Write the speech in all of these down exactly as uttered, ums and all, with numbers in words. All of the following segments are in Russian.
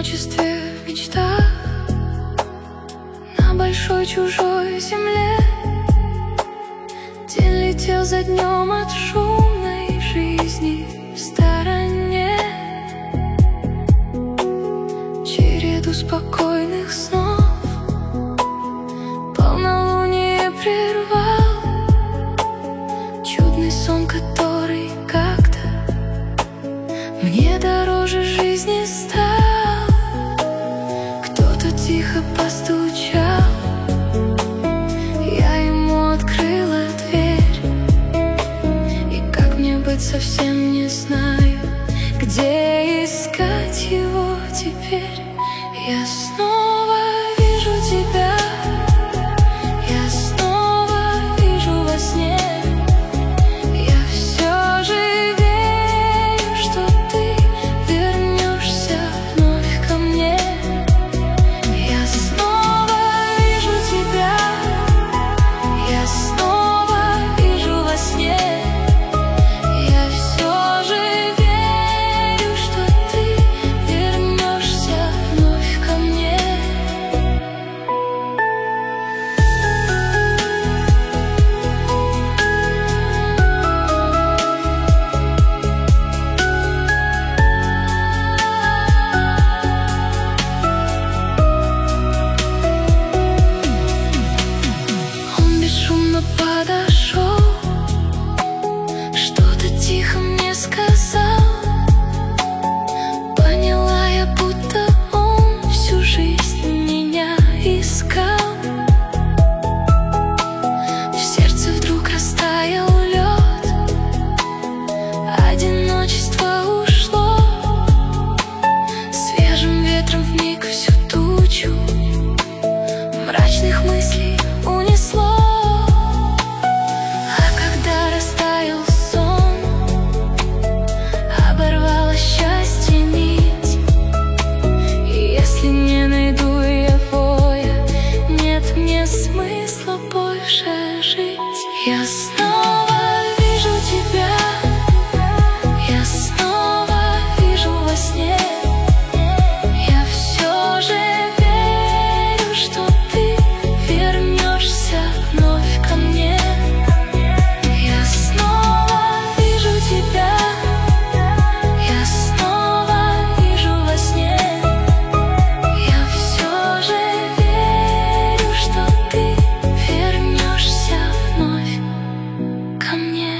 одиночестве в мечтах на большой чужой земле. День летел за днем от шумной жизни в стороне. Череду спокойных снов полнолуние прервал чудный сон, который как-то мне дороже жизни стал. Кто-то тихо постучал, я ему открыла дверь. И как мне быть, совсем не знаю, где искать его теперь. Я снова вижу тебя, я снова вижу во сне. Я все же верю, что ты вернешься вновь ко мне. Я снова вижу тебя, я снова вижу во сне. Я все же верю, что ты вернешься вновь ко мне. Он бесшумно подошел, что-то тихо мне сказал. Поняла я, будто он всю жизнь меня искал. В сердце вдруг растаял лед, одиночество ушло. Свежим ветром вмиг всю тучу мрачных мыслей унесло. А когда растаял сон, оборвала счастье нить. И если не найду я воя, нет мне смысла больше жить. Я снова вижу тебя, я снова вижу во сне. Я все же верю, что ты вернешься вновь ко мне. Я снова вижу тебя, я снова вижу во сне. Я все же верю, что ты вернешься вновь ко мне.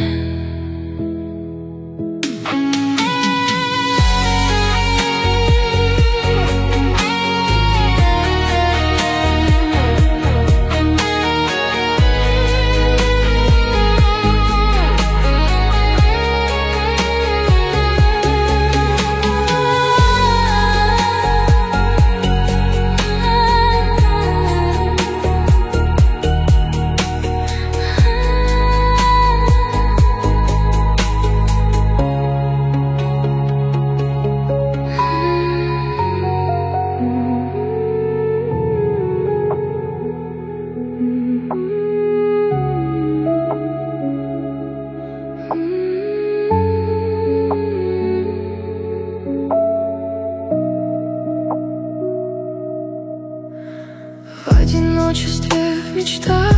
В одиночестве в мечтах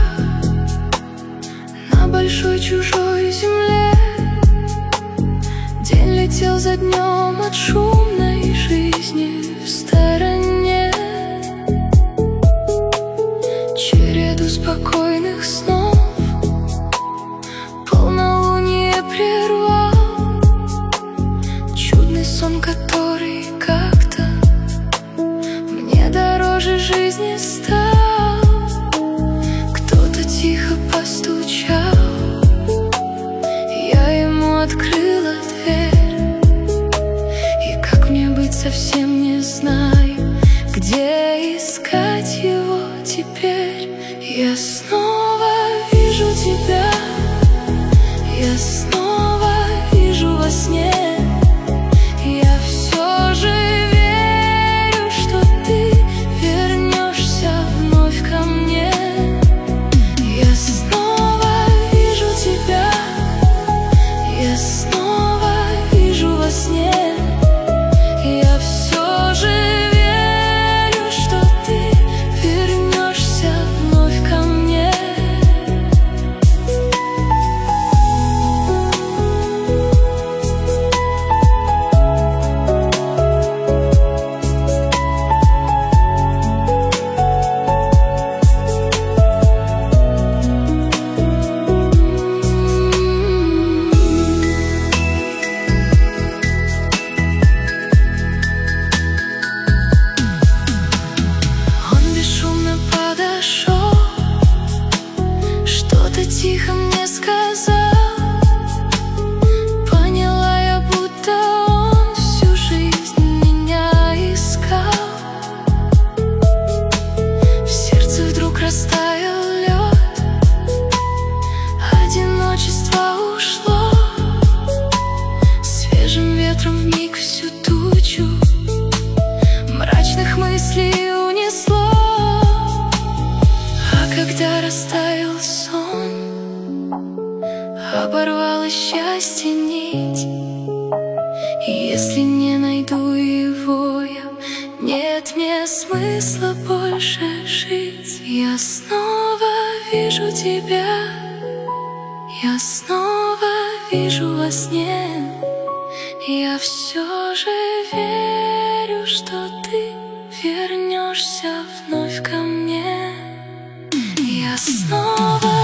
на большой чужой земле. День летел за днем от шумной жизни в стороне. Череду спокойных снов полнолуние прервал чудный сон, который как-то мне дороже жизни стал. Кто-то тихо постучал, я ему открыла дверь. И как мне быть, совсем не знаю, где искать его теперь. Я снова вижу тебя, я снова оборвала счастье нить. И если не найду его я, нет мне смысла больше жить. Я снова вижу тебя, я снова вижу во сне. Я все же верю, что ты вернешься вновь ко мне. Я снова